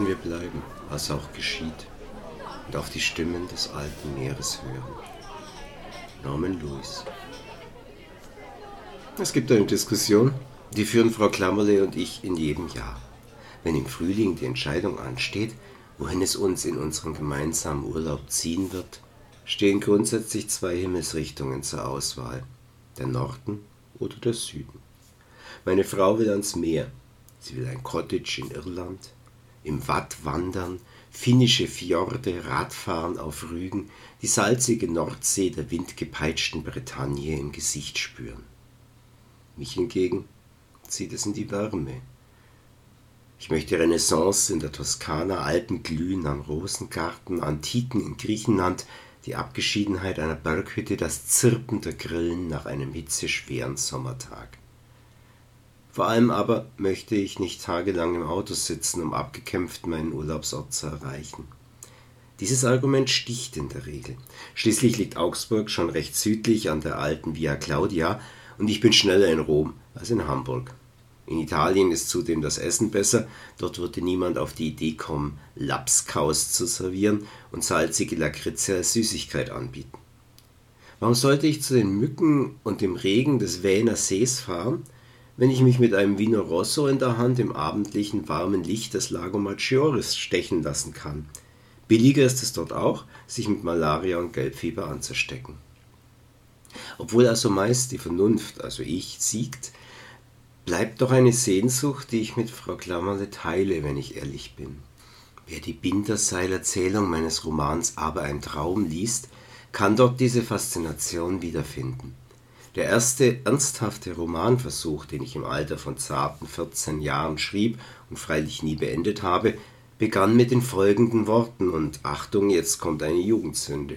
werden wir bleiben, was auch geschieht, und auf die Stimmen des alten Meeres hören. Norman Lewis. Es gibt eine Diskussion, die führen Frau Klammerle und ich in jedem Jahr. Wenn im Frühling die Entscheidung ansteht, wohin es uns in unserem gemeinsamen Urlaub ziehen wird, stehen grundsätzlich zwei Himmelsrichtungen zur Auswahl, der Norden oder der Süden. Meine Frau will ans Meer, sie will ein Cottage in Irland, im Watt wandern, finnische Fjorde, Radfahren auf Rügen, die salzige Nordsee der windgepeitschten Bretagne im Gesicht spüren. Mich hingegen zieht es in die Wärme. Ich möchte Renaissance in der Toskana, Alpenglühen am Rosengarten, Antiken in Griechenland, die Abgeschiedenheit einer Berghütte, das Zirpen der Grillen nach einem hitzeschweren Sommertag. Vor allem aber möchte ich nicht tagelang im Auto sitzen, um abgekämpft meinen Urlaubsort zu erreichen. Dieses Argument sticht in der Regel. Schließlich liegt Augsburg schon recht südlich an der alten Via Claudia und ich bin schneller in Rom als in Hamburg. In Italien ist zudem das Essen besser, dort würde niemand auf die Idee kommen, Labskaus zu servieren und salzige Lakritze als Süßigkeit anbieten. Warum sollte ich zu den Mücken und dem Regen des Vänner Sees fahren, wenn ich mich mit einem Vino Rosso in der Hand im abendlichen warmen Licht des Lago Maggiore stechen lassen kann? Billiger ist es dort auch, sich mit Malaria und Gelbfieber anzustecken. Obwohl also meist die Vernunft, also ich, siegt, bleibt doch eine Sehnsucht, die ich mit Frau Klammerle teile, wenn ich ehrlich bin. Wer die Binderseilerzählung meines Romans Aber ein Traum liest, kann dort diese Faszination wiederfinden. Der erste ernsthafte Romanversuch, den ich im Alter von zarten 14 Jahren schrieb und freilich nie beendet habe, begann mit den folgenden Worten und Achtung, jetzt kommt eine Jugendsünde.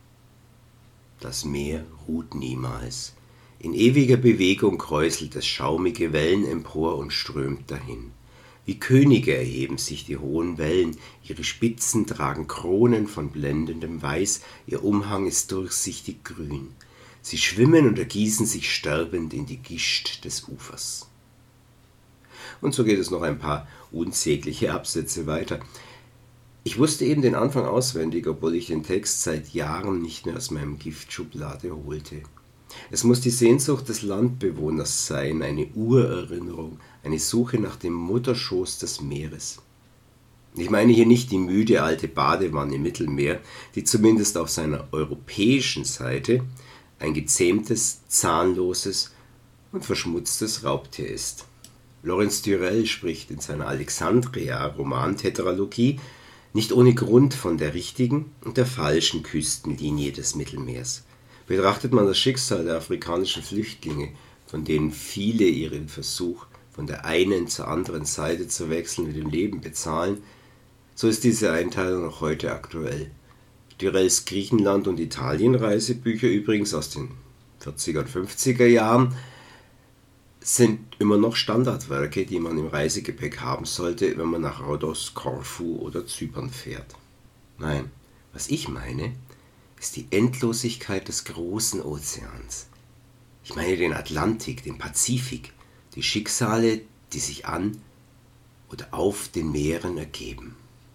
Das Meer ruht niemals. In ewiger Bewegung kräuselt es schaumige Wellen empor und strömt dahin. Wie Könige erheben sich die hohen Wellen, ihre Spitzen tragen Kronen von blendendem Weiß, ihr Umhang ist durchsichtig grün. Sie schwimmen und ergießen sich sterbend in die Gischt des Ufers. Und so geht es noch ein paar unsägliche Absätze weiter. Ich wusste eben den Anfang auswendig, obwohl ich den Text seit Jahren nicht mehr aus meinem Giftschublade holte. Es muss die Sehnsucht des Landbewohners sein, eine Urerinnerung, eine Suche nach dem Mutterschoß des Meeres. Ich meine hier nicht die müde alte Badewanne im Mittelmeer, die zumindest auf seiner europäischen Seite ein gezähmtes, zahnloses und verschmutztes Raubtier ist. Lawrence Durrell spricht in seiner Alexandria-Romantetralogie nicht ohne Grund von der richtigen und der falschen Küstenlinie des Mittelmeers. Betrachtet man das Schicksal der afrikanischen Flüchtlinge, von denen viele ihren Versuch, von der einen zur anderen Seite zu wechseln, mit dem Leben bezahlen, so ist diese Einteilung noch heute aktuell. Durrells Griechenland- und Italien-Reisebücher, übrigens aus den 40er und 50er Jahren, sind immer noch Standardwerke, die man im Reisegepäck haben sollte, wenn man nach Rhodos, Korfu oder Zypern fährt. Nein, was ich meine, ist die Endlosigkeit des großen Ozeans. Ich meine den Atlantik, den Pazifik, die Schicksale, die sich an oder auf den Meeren ergeben.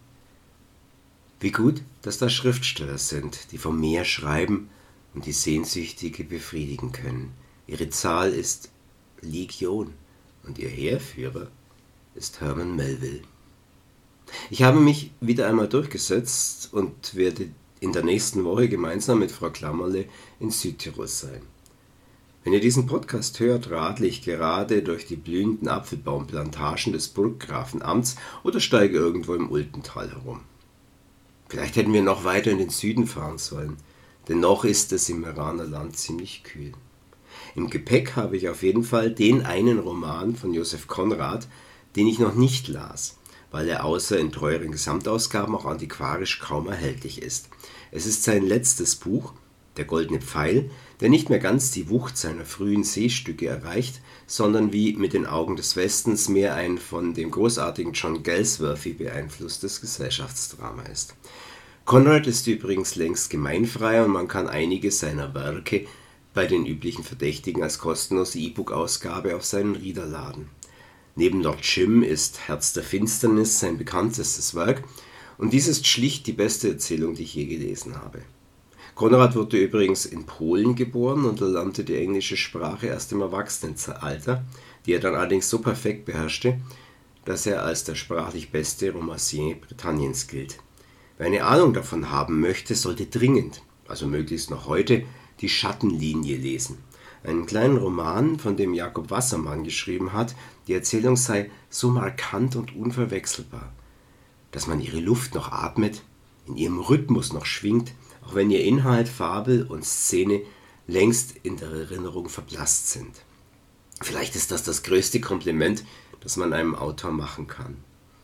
Wie gut, dass da Schriftsteller sind, die vom Meer schreiben und die Sehnsüchtige befriedigen können. Ihre Zahl ist Legion und ihr Heerführer ist Herman Melville. Ich habe mich wieder einmal durchgesetzt und werde in der nächsten Woche gemeinsam mit Frau Klammerle in Südtirol sein. Wenn ihr diesen Podcast hört, radle ich gerade durch die blühenden Apfelbaumplantagen des Burggrafenamts oder steige irgendwo im Ultental herum. Vielleicht hätten wir noch weiter in den Süden fahren sollen, denn noch ist es im Meraner Land ziemlich kühl. Im Gepäck habe ich auf jeden Fall den einen Roman von Joseph Conrad, den ich noch nicht las, weil er außer in teuren Gesamtausgaben auch antiquarisch kaum erhältlich ist. Es ist sein letztes Buch, Der Goldene Pfeil, der nicht mehr ganz die Wucht seiner frühen Seestücke erreicht, sondern wie Mit den Augen des Westens mehr ein von dem großartigen John Galsworthy beeinflusstes Gesellschaftsdrama ist. Conrad ist übrigens längst gemeinfrei und man kann einige seiner Werke bei den üblichen Verdächtigen als kostenlose E-Book-Ausgabe auf seinen Reader laden. Neben Lord Jim ist Herz der Finsternis sein bekanntestes Werk und dies ist schlicht die beste Erzählung, die ich je gelesen habe. Konrad wurde übrigens in Polen geboren und erlernte die englische Sprache erst im Erwachsenenalter, die er dann allerdings so perfekt beherrschte, dass er als der sprachlich beste Romancier Britanniens gilt. Wer eine Ahnung davon haben möchte, sollte dringend, also möglichst noch heute, die Schattenlinie lesen. Einen kleinen Roman, von dem Jakob Wassermann geschrieben hat, die Erzählung sei so markant und unverwechselbar, dass man ihre Luft noch atmet, in ihrem Rhythmus noch schwingt, auch wenn ihr Inhalt, Fabel und Szene längst in der Erinnerung verblasst sind. Vielleicht ist das größte Kompliment, das man einem Autor machen kann.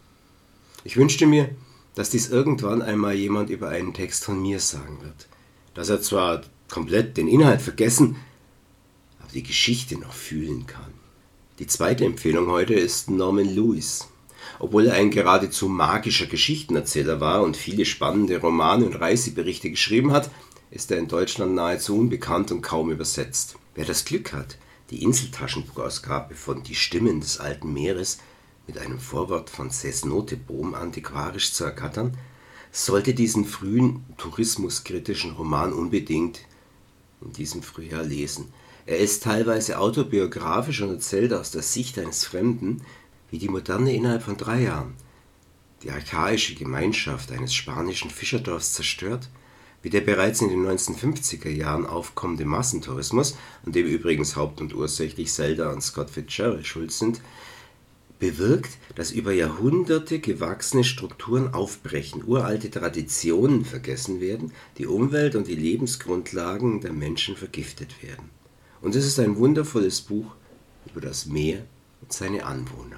Ich wünschte mir, dass dies irgendwann einmal jemand über einen Text von mir sagen wird. Dass er zwar komplett den Inhalt vergessen, aber die Geschichte noch fühlen kann. Die zweite Empfehlung heute ist Norman Lewis. Obwohl er ein geradezu magischer Geschichtenerzähler war und viele spannende Romane und Reiseberichte geschrieben hat, ist er in Deutschland nahezu unbekannt und kaum übersetzt. Wer das Glück hat, die Inseltaschenbuchausgabe von Die Stimmen des alten Meeres mit einem Vorwort von Cés Noteboom antiquarisch zu ergattern, sollte diesen frühen tourismuskritischen Roman unbedingt in diesem Frühjahr lesen. Er ist teilweise autobiografisch und erzählt aus der Sicht eines Fremden, wie die Moderne innerhalb von 3 Jahren die archaische Gemeinschaft eines spanischen Fischerdorfs zerstört, wie der bereits in den 1950er Jahren aufkommende Massentourismus, an dem übrigens haupt- und ursächlich Zelda und Scott Fitzgerald schuld sind, bewirkt, dass über Jahrhunderte gewachsene Strukturen aufbrechen, uralte Traditionen vergessen werden, die Umwelt und die Lebensgrundlagen der Menschen vergiftet werden. Und es ist ein wundervolles Buch über das Meer und seine Anwohner.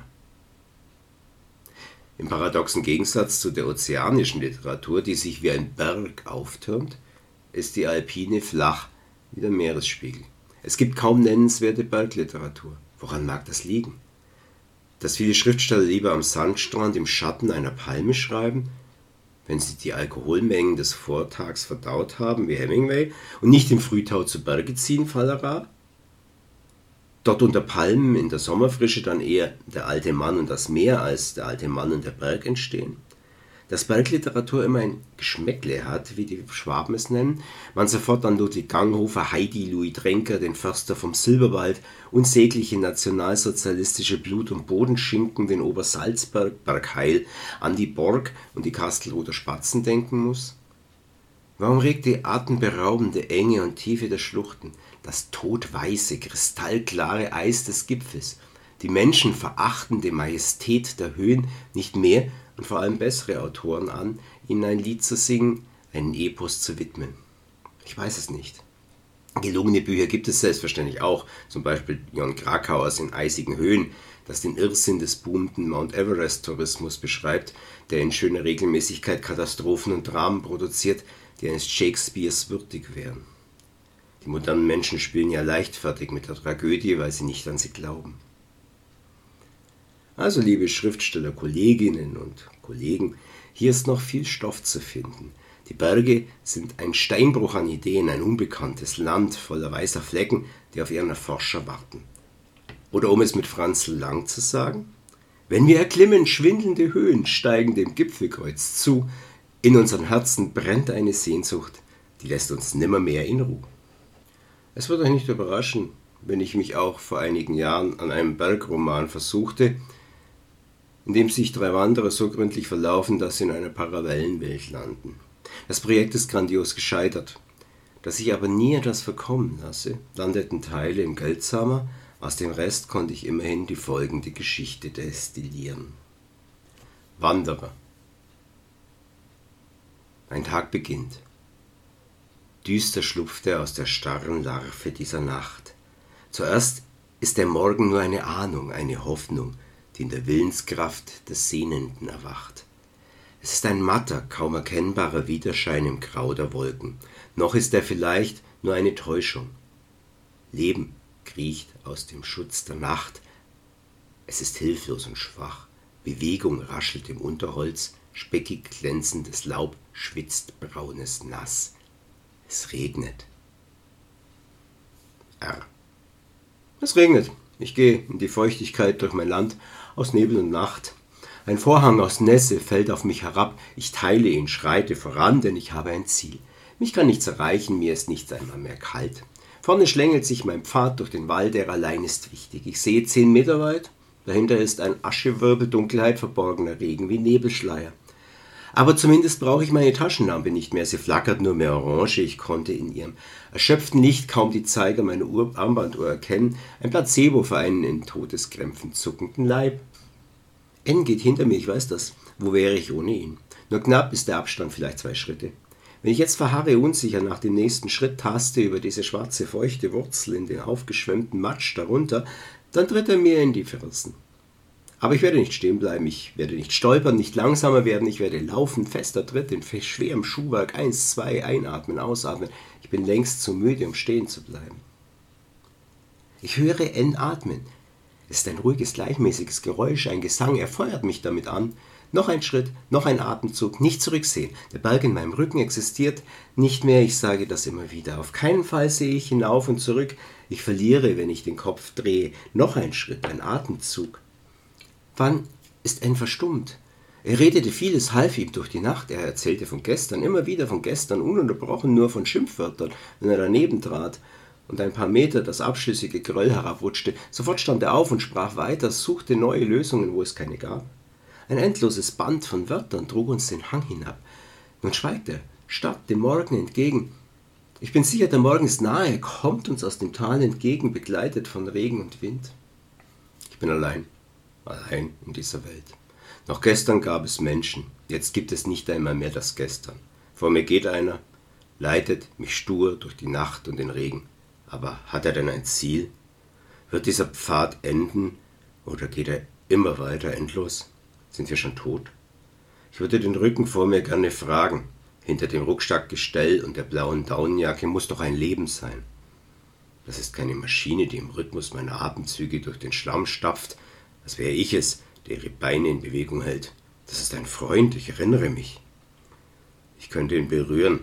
Im paradoxen Gegensatz zu der ozeanischen Literatur, die sich wie ein Berg auftürmt, ist die alpine flach wie der Meeresspiegel. Es gibt kaum nennenswerte Bergliteratur. Woran mag das liegen? Dass viele Schriftsteller lieber am Sandstrand im Schatten einer Palme schreiben, wenn sie die Alkoholmengen des Vortags verdaut haben, wie Hemingway, und nicht im Frühtau zu Berge ziehen, Fallerat? Dort unter Palmen in der Sommerfrische dann eher der alte Mann und das Meer als der alte Mann und der Berg entstehen. Dass Bergliteratur immer ein Geschmäckle hat, wie die Schwaben es nennen, man sofort an Ludwig Ganghofer, Heidi, Louis Trenker, den Förster vom Silberwald, unsägliche nationalsozialistische Blut- und Bodenschinken, den Obersalzberg, Bergheil, Andi Borg und die Kastelruther Spatzen denken muss? Warum regt die atemberaubende Enge und Tiefe der Schluchten, das todweiße, kristallklare Eis des Gipfels, die menschenverachtende Majestät der Höhen nicht mehr und vor allem bessere Autoren an, ihnen ein Lied zu singen, einen Epos zu widmen? Ich weiß es nicht. Gelungene Bücher gibt es selbstverständlich auch, zum Beispiel Jon Krakauers In eisigen Höhen, das den Irrsinn des boomenden Mount Everest-Tourismus beschreibt, der in schöner Regelmäßigkeit Katastrophen und Dramen produziert, die eines Shakespeares würdig wären. Die modernen Menschen spielen ja leichtfertig mit der Tragödie, weil sie nicht an sie glauben. Also, liebe Schriftsteller-Kolleginnen und Kollegen, hier ist noch viel Stoff zu finden. Die Berge sind ein Steinbruch an Ideen, ein unbekanntes Land voller weißer Flecken, die auf ihren Erforscher warten. Oder um es mit Franz Lang zu sagen: Wenn wir erklimmen schwindelnde Höhen, steigen dem Gipfelkreuz zu, in unseren Herzen brennt eine Sehnsucht, die lässt uns nimmermehr in Ruhe. Es wird euch nicht überraschen, wenn ich mich auch vor einigen Jahren an einem Bergroman versuchte, in dem sich 3 Wanderer so gründlich verlaufen, dass sie in einer Parallelwelt landen. Das Projekt ist grandios gescheitert. Dass ich aber nie etwas verkommen lasse, landeten Teile im Geldsamer, aus dem Rest konnte ich immerhin die folgende Geschichte destillieren. Wanderer. Ein Tag beginnt. Düster schlupft er aus der starren Larve dieser Nacht. Zuerst ist der Morgen nur eine Ahnung, eine Hoffnung, die in der Willenskraft des Sehnenden erwacht. Es ist ein matter, kaum erkennbarer Widerschein im Grau der Wolken. Noch ist er vielleicht nur eine Täuschung. Leben kriecht aus dem Schutz der Nacht. Es ist hilflos und schwach. Bewegung raschelt im Unterholz, speckig glänzendes Laub schwitzt braunes Nass. Es regnet. R. Es regnet. Ich gehe in die Feuchtigkeit durch mein Land. aus Nebel und Nacht. Ein Vorhang aus Nässe fällt auf mich herab, ich teile ihn, schreite voran, denn ich habe ein Ziel. Mich kann nichts erreichen, mir ist nicht einmal mehr kalt. Vorne schlängelt sich mein Pfad durch den Wald, er allein ist wichtig. Ich sehe 10 Meter weit, dahinter ist ein Aschewirbel, Dunkelheit, verborgener Regen wie Nebelschleier. Aber zumindest brauche ich meine Taschenlampe nicht mehr, sie flackert nur mehr orange, ich konnte in ihrem erschöpften Licht kaum die Zeiger meiner Armbanduhr erkennen, ein Placebo für einen in Todeskrämpfen zuckenden Leib. N geht hinter mir, ich weiß das, wo wäre ich ohne ihn? Nur knapp ist der Abstand, vielleicht 2 Schritte. Wenn ich jetzt verharre, unsicher nach dem nächsten Schritt taste über diese schwarze, feuchte Wurzel in den aufgeschwemmten Matsch darunter, dann tritt er mir in die Fersen. Aber ich werde nicht stehen bleiben, ich werde nicht stolpern, nicht langsamer werden, ich werde laufen, fester Tritt in schwerem Schuhwerk, 1, 2, einatmen, ausatmen. Ich bin längst zu müde, um stehen zu bleiben. Ich höre N atmen. Es ist ein ruhiges, gleichmäßiges Geräusch, ein Gesang, er feuert mich damit an. Noch ein Schritt, noch ein Atemzug, nicht zurücksehen. Der Berg in meinem Rücken existiert nicht mehr, ich sage das immer wieder. Auf keinen Fall sehe ich hinauf und zurück. Ich verliere, wenn ich den Kopf drehe. Noch ein Schritt, ein Atemzug. Wann ist N verstummt? Er redete vieles, half ihm durch die Nacht. Er erzählte von gestern, immer wieder von gestern, ununterbrochen nur von Schimpfwörtern, wenn er daneben trat und ein paar Meter das abschüssige Geröll herabrutschte. Sofort stand er auf und sprach weiter, suchte neue Lösungen, wo es keine gab. Ein endloses Band von Wörtern trug uns den Hang hinab. Nun schweigt er, starrt dem Morgen entgegen. Ich bin sicher, der Morgen ist nahe, er kommt uns aus dem Tal entgegen, begleitet von Regen und Wind. Ich bin allein in dieser Welt. Noch gestern gab es Menschen, jetzt gibt es nicht einmal mehr das Gestern. Vor mir geht einer, leitet mich stur durch die Nacht und den Regen. Aber hat er denn ein Ziel? Wird dieser Pfad enden oder geht er immer weiter endlos? Sind wir schon tot? Ich würde den Rücken vor mir gerne fragen. Hinter dem Rucksackgestell und der blauen Daunenjacke muss doch ein Leben sein. Das ist keine Maschine, die im Rhythmus meiner Atemzüge durch den Schlamm stapft, als wäre ich es, der ihre Beine in Bewegung hält. Das ist ein Freund, ich erinnere mich. Ich könnte ihn berühren,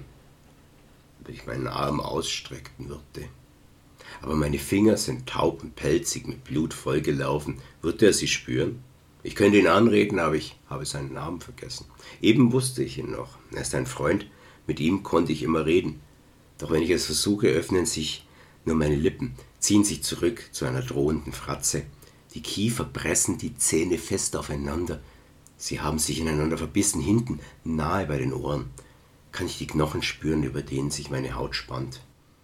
wenn ich meinen Arm ausstrecken würde. Aber meine Finger sind taub und pelzig, mit Blut vollgelaufen. Würde er sie spüren? Ich könnte ihn anreden, aber ich habe seinen Namen vergessen. Eben wusste ich ihn noch. Er ist ein Freund, mit ihm konnte ich immer reden. Doch wenn ich es versuche, öffnen sich nur meine Lippen, ziehen sich zurück zu einer drohenden Fratze. Die Kiefer pressen die Zähne fest aufeinander. Sie haben sich ineinander verbissen, hinten, nahe bei den Ohren. Kann ich die Knochen spüren, über denen sich meine Haut spannt.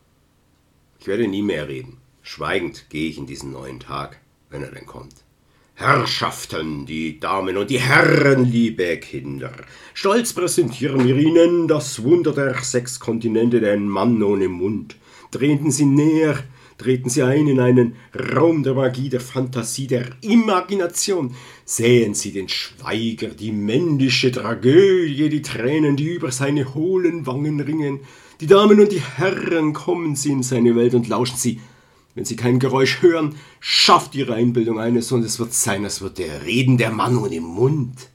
Ich werde nie mehr reden. Schweigend gehe ich in diesen neuen Tag, wenn er denn kommt. Herrschaften, die Damen und die Herren, liebe Kinder, stolz präsentieren wir Ihnen das Wunder der 6 Kontinente, den Mann ohne Mund. Treten Sie näher, treten Sie ein in einen Raum der Magie, der Fantasie, der Imagination. Sehen Sie den Schweiger, die männliche Tragödie, die Tränen, die über seine hohlen Wangen ringen. Die Damen und die Herren, kommen Sie in seine Welt und lauschen Sie. Wenn Sie kein Geräusch hören, schafft Ihre Einbildung eines und es wird sein, als würde er reden, der Mann ohne Mund.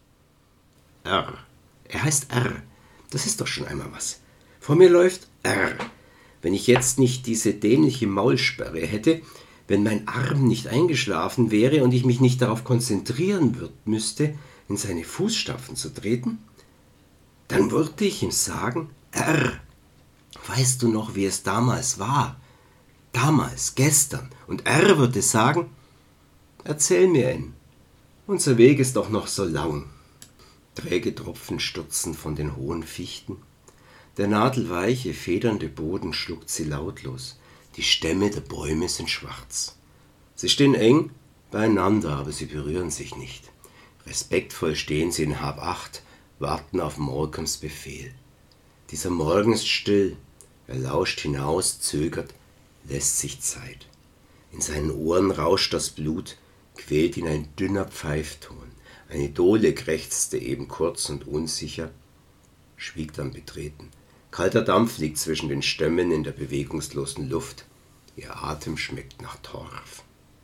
R. Er heißt R. Das ist doch schon einmal was. Vor mir läuft R. Wenn ich jetzt nicht diese dämliche Maulsperre hätte, wenn mein Arm nicht eingeschlafen wäre und ich mich nicht darauf konzentrieren müsste, in seine Fußstapfen zu treten, dann würde ich ihm sagen, R. Weißt du noch, wie es damals war? Damals, gestern. Und R würde sagen, erzähl mir N. Unser Weg ist doch noch so lang. Träge Tropfen stürzen von den hohen Fichten. Der nadelweiche, federnde Boden schluckt sie lautlos. Die Stämme der Bäume sind schwarz. Sie stehen eng beieinander, aber sie berühren sich nicht. Respektvoll stehen sie in Hab-Acht, warten auf Morgens Befehl. Dieser Morgen ist still. Er lauscht hinaus, zögert, lässt sich Zeit. In seinen Ohren rauscht das Blut, quält ihn ein dünner Pfeifton. Eine Dohle krächzte eben kurz und unsicher, schwieg dann betreten. Kalter Dampf liegt zwischen den Stämmen in der bewegungslosen Luft. Ihr Atem schmeckt nach Torf.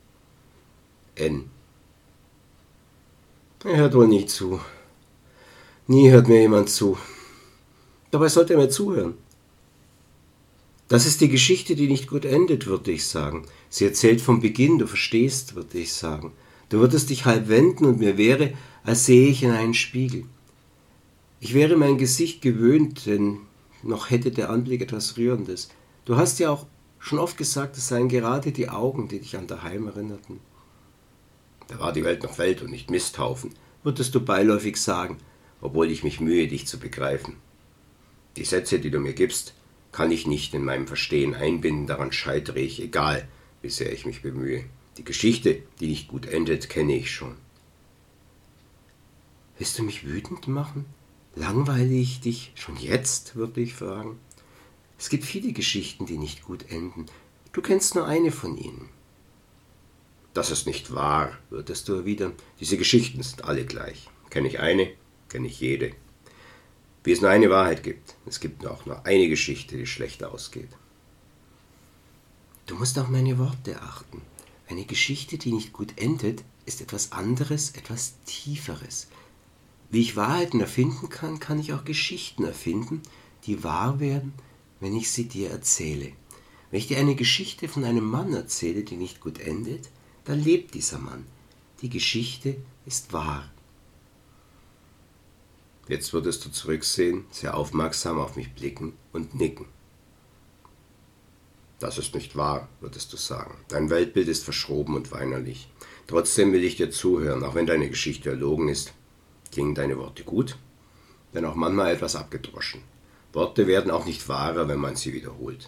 N. Er hört wohl nicht zu. Nie hört mir jemand zu. Dabei sollte er mir zuhören. Das ist die Geschichte, die nicht gut endet, würde ich sagen. Sie erzählt vom Beginn, du verstehst, würde ich sagen. Du würdest dich halb wenden und mir wäre, als sähe ich in einen Spiegel. Ich wäre mein Gesicht gewöhnt, denn noch hätte der Anblick etwas Rührendes. Du hast ja auch schon oft gesagt, es seien gerade die Augen, die dich an daheim erinnerten. Da war die Welt noch Welt und nicht Misthaufen, würdest du beiläufig sagen, obwohl ich mich mühe, dich zu begreifen. Die Sätze, die du mir gibst, kann ich nicht in meinem Verstehen einbinden, daran scheitere ich, egal wie sehr ich mich bemühe. Die Geschichte, die nicht gut endet, kenne ich schon. Willst du mich wütend machen? Langweile ich dich schon jetzt, würde ich fragen. Es gibt viele Geschichten, die nicht gut enden. Du kennst nur eine von ihnen. Das ist nicht wahr, würdest du erwidern. Diese Geschichten sind alle gleich. Kenne ich eine, kenne ich jede. Wie es nur eine Wahrheit gibt. Es gibt auch nur eine Geschichte, die schlecht ausgeht. Du musst auf meine Worte achten. Eine Geschichte, die nicht gut endet, ist etwas anderes, etwas Tieferes. Wie ich Wahrheiten erfinden kann, kann ich auch Geschichten erfinden, die wahr werden, wenn ich sie dir erzähle. Wenn ich dir eine Geschichte von einem Mann erzähle, die nicht gut endet, dann lebt dieser Mann. Die Geschichte ist wahr. Jetzt würdest du zurücksehen, sehr aufmerksam auf mich blicken und nicken. Das ist nicht wahr, würdest du sagen. Dein Weltbild ist verschroben und weinerlich. Trotzdem will ich dir zuhören, auch wenn deine Geschichte erlogen ist. Klingen deine Worte gut, wenn auch manchmal etwas abgedroschen. Worte werden auch nicht wahrer, wenn man sie wiederholt.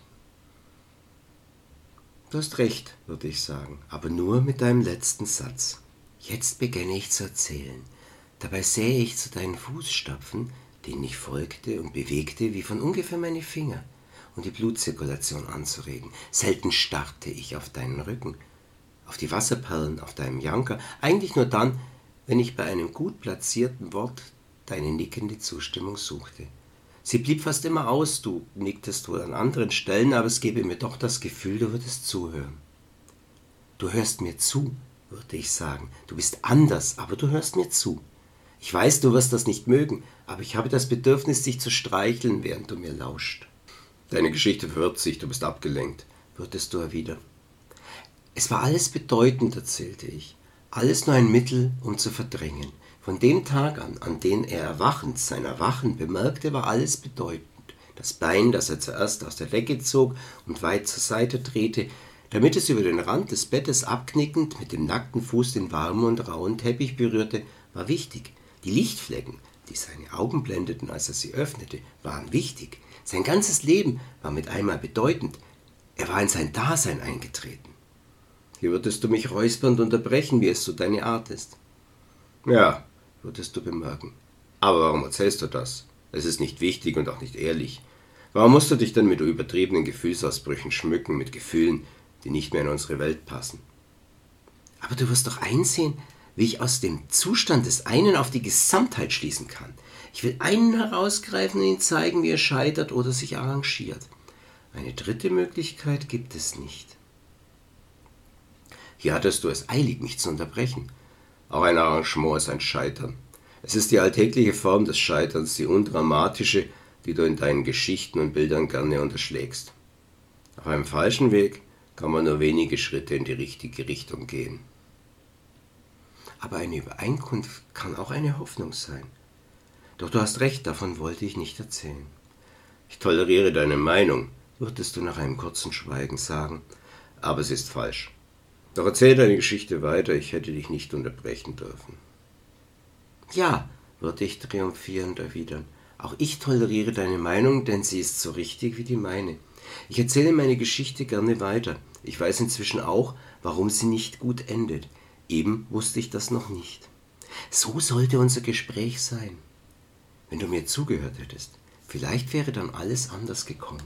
Du hast recht, würde ich sagen, aber nur mit deinem letzten Satz. Jetzt beginne ich zu erzählen. Dabei sähe ich zu deinen Fußstapfen, denen ich folgte und bewegte wie von ungefähr meine Finger, um die Blutzirkulation anzuregen. Selten starrte ich auf deinen Rücken, auf die Wasserperlen auf deinem Janker, eigentlich nur dann, wenn ich bei einem gut platzierten Wort deine nickende Zustimmung suchte. Sie blieb fast immer aus, du nicktest wohl an anderen Stellen, aber es gäbe mir doch das Gefühl, du würdest zuhören. Du hörst mir zu, würde ich sagen. Du bist anders, aber du hörst mir zu. Ich weiß, du wirst das nicht mögen, aber ich habe das Bedürfnis, dich zu streicheln, während du mir lauscht. Deine Geschichte verwirrt sich, du bist abgelenkt, würdest du erwidern. Es war alles bedeutend, erzählte ich. Alles nur ein Mittel, um zu verdrängen. Von dem Tag an den er erwachend sein Erwachen bemerkte, war alles bedeutend. Das Bein, das er zuerst aus der Decke zog und weit zur Seite drehte, damit es über den Rand des Bettes abknickend mit dem nackten Fuß den warmen und rauen Teppich berührte, war wichtig. Die Lichtflecken, die seine Augen blendeten, als er sie öffnete, waren wichtig. Sein ganzes Leben war mit einmal bedeutend. Er war in sein Dasein eingetreten. Hier würdest du mich räuspernd unterbrechen, wie es so deine Art ist. Ja, würdest du bemerken. Aber warum erzählst du das? Es ist nicht wichtig und auch nicht ehrlich. Warum musst du dich denn mit übertriebenen Gefühlsausbrüchen schmücken, mit Gefühlen, die nicht mehr in unsere Welt passen? Aber du wirst doch einsehen, wie ich aus dem Zustand des einen auf die Gesamtheit schließen kann. Ich will einen herausgreifen und ihm zeigen, wie er scheitert oder sich arrangiert. Eine dritte Möglichkeit gibt es nicht. Hier hattest du es eilig, mich zu unterbrechen. Auch ein Arrangement ist ein Scheitern. Es ist die alltägliche Form des Scheiterns, die undramatische, die du in deinen Geschichten und Bildern gerne unterschlägst. Auf einem falschen Weg kann man nur wenige Schritte in die richtige Richtung gehen. Aber eine Übereinkunft kann auch eine Hoffnung sein. Doch du hast recht, davon wollte ich nicht erzählen. Ich toleriere deine Meinung, würdest du nach einem kurzen Schweigen sagen, aber es ist falsch. Doch erzähl deine Geschichte weiter, ich hätte dich nicht unterbrechen dürfen. Ja, würde ich triumphierend erwidern, auch ich toleriere deine Meinung, denn sie ist so richtig wie die meine. Ich erzähle meine Geschichte gerne weiter. Ich weiß inzwischen auch, warum sie nicht gut endet. Eben wusste ich das noch nicht. So sollte unser Gespräch sein. Wenn du mir zugehört hättest, vielleicht wäre dann alles anders gekommen.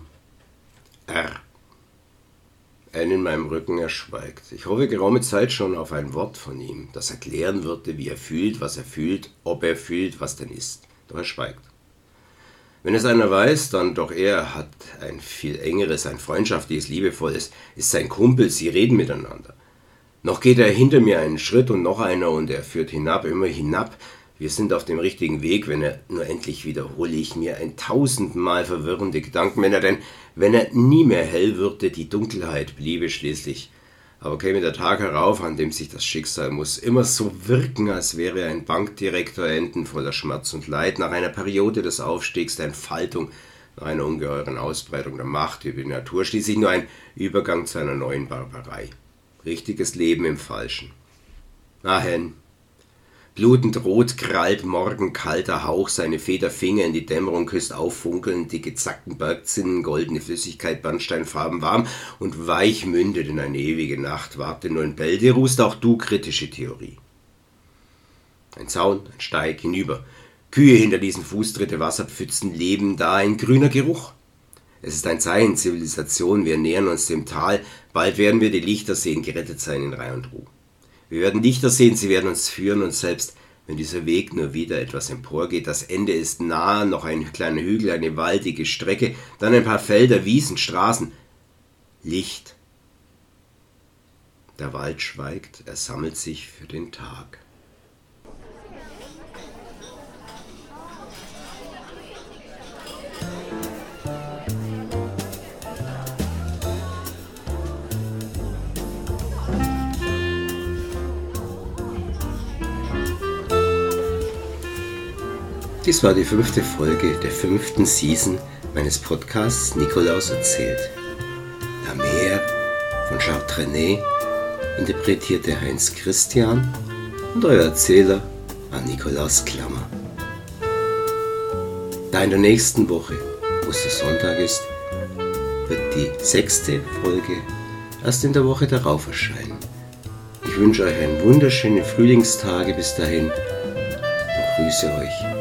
Ein in meinem Rücken, er schweigt. Ich hoffe geraume Zeit schon auf ein Wort von ihm, das erklären würde, wie er fühlt, was er fühlt, ob er fühlt, was denn ist. Doch er schweigt. Wenn es einer weiß, dann doch er hat ein viel engeres, ein freundschaftliches, liebevolles, ist sein Kumpel, sie reden miteinander. Noch geht er hinter mir einen Schritt und noch einer und er führt hinab, immer hinab. Wir sind auf dem richtigen Weg, wenn er nur endlich wiederhole ich mir ein tausendmal verwirrende Gedanken, wenn er nie mehr hell würde, die Dunkelheit bliebe schließlich Aber käme der Tag herauf, an dem sich das Schicksal muss immer so wirken, als wäre ein Bankdirektor enden voller Schmerz und Leid, nach einer Periode des Aufstiegs, der Entfaltung, nach einer ungeheuren Ausbreitung der Macht über die Natur, schließlich nur ein Übergang zu einer neuen Barbarei. Richtiges Leben im Falschen. Na hen, blutend rot krallt morgen kalter Hauch seine Federfinger in die Dämmerung, küsst auffunkelnd die gezackten Bergzinnen, goldene Flüssigkeit, Bernsteinfarben warm und weich mündet in eine ewige Nacht. Warte nur in Bälde, ruhst auch du, kritische Theorie. Ein Zaun, ein Steig hinüber. Kühe hinter diesen Fußtritte, Wasserpfützen leben da, ein grüner Geruch. Es ist ein Zeichen, Zivilisation, wir nähern uns dem Tal, bald werden wir die Lichter sehen, gerettet sein in Reih und Ruhe. Wir werden Lichter sehen, sie werden uns führen und selbst wenn dieser Weg nur wieder etwas emporgeht, das Ende ist nah, noch ein kleiner Hügel, eine waldige Strecke, dann ein paar Felder, Wiesen, Straßen. Licht. Der Wald schweigt, er sammelt sich für den Tag. Dies war die 5. Folge der 5. Season meines Podcasts Nikolaus erzählt. La Mer von Charles Trenet interpretierte Heinz Christian und euer Erzähler war Nikolaus Klammer. Da in der nächsten Woche Ostersonntag ist, wird die 6. Folge erst in der Woche darauf erscheinen. Ich wünsche euch einen wunderschönen Frühlingstage bis dahin und grüße euch.